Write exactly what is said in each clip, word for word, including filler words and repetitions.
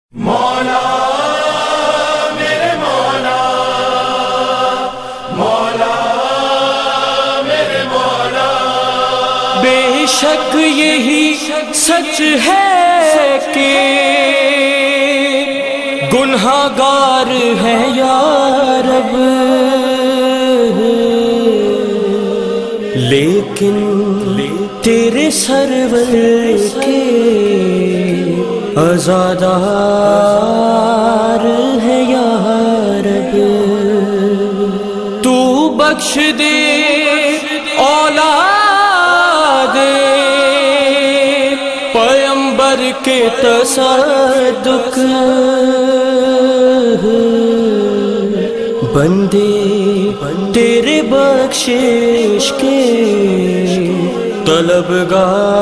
مولا میرے مولا مولا میرے مولا، بے شک یہی سچ ہے کہ گنہگار ہے یا رب، لیکن تیرے سرور کے عزادار ہے یا رب۔ تو بخش دے اولاد پیغمبر کے تصدق، بندے تیرے بخشش کے طلبگار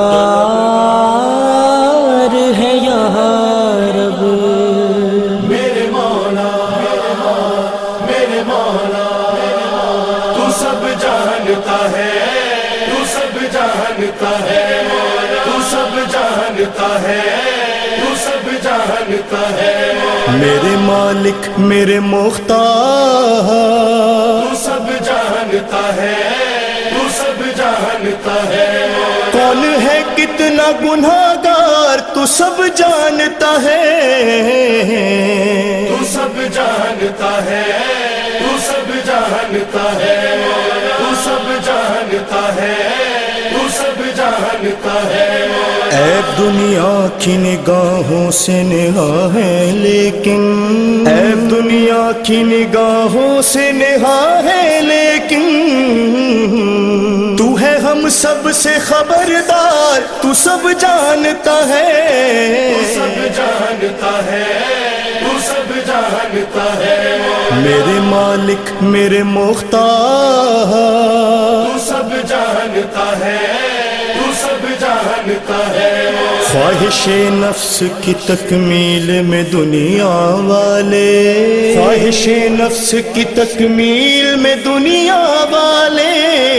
ہے یا رب۔ میرے مولا میرے مولا، تو سب جانتا ہے تو سب جانتا ہے تو سب جانتا ہے تو سب جانتا ہے، میرے مالک میرے مختار، تو سب جانتا ہے تو سب جانتا ہے، کون ہے کتنا گنہگار تو سب جانتا ہے، تو سب جانتا ہے تو سب جانتا ہے تو سب جانتا ہے تو سب جانتا ہے۔ عیب دنیا کی نگاہوں سے نہا ہے لیکن، عیب دنیا کی نگاہوں سے نہا ہے لیکن، تو ہے ہم سب سے خبردار تو سب جانتا ہے، تو سب جانتا ہے تو سب جانتا ہے، میرے مالک میرے مختار، تو سب جانتا ہے تو سب جانتا ہے، خواہش نفس کی تکمیل میں دنیا والے، خواہش نفس کی تکمیل میں دنیا والے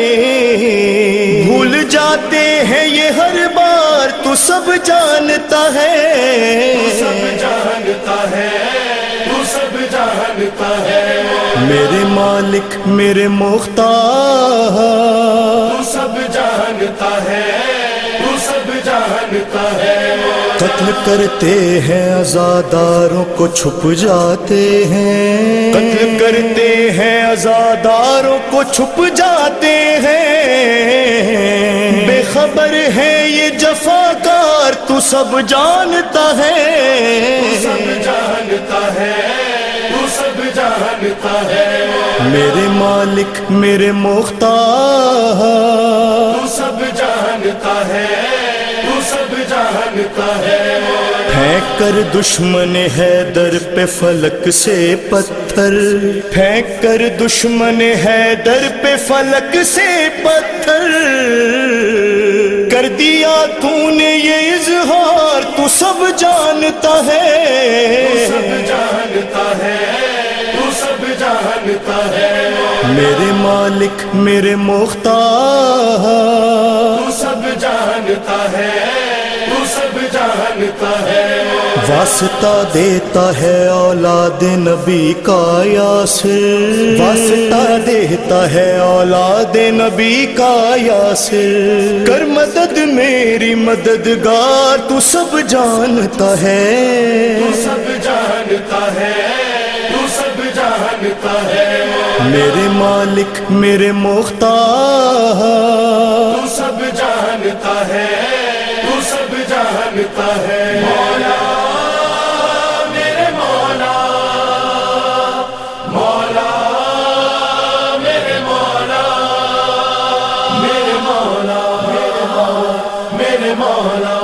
بھول جاتے ہیں یہ ہر بار تو سب جانتا ہے، تو سب جانتا ہے تو سب جانتا ہے، میرے مالک میرے مختار، تو سب جانتا ہے تو سب جانتا ہے، قتل کرتے ہیں عزاداروں کو چھپ جاتے ہیں، قتل کرتے ہیں عزاداروں کو چھپ جاتے ہیں، بے خبر ہے یہ جفاکار تو سب جانتا ہے، تو سب جانتا ہے تو سب جانتا ہے، میرے مالک میرے مختار، تو سب جانتا ہے تو سب جانتا ہے، پھینک کر دشمن حیدر پہ فلک سے پتھر، پھینک کر دشمن حیدر پہ فلک سے پتھر، کر دیا تو نے یہ اظہار تو سب جانتا ہے، تو سب جانتا ہے تو سب جانتا ہے، میرے مالک میرے مختار، تو سب جانتا ہے تو سب جانتا ہے، واسطہ دیتا ہے اولاد نبی کا یاسر، واسطہ دیتا ہے اولاد نبی کا یاسر، کر مدد میری مددگار تو سب جانتا ہے، تو سب جانتا ہے تو سب جانتا ہے، میرے مالک میرے مختار، تو سب جانتا ہے تو سب جانتا ہے، مولا میرے مولا مولا میرے مولا میرے مولا میرے مولا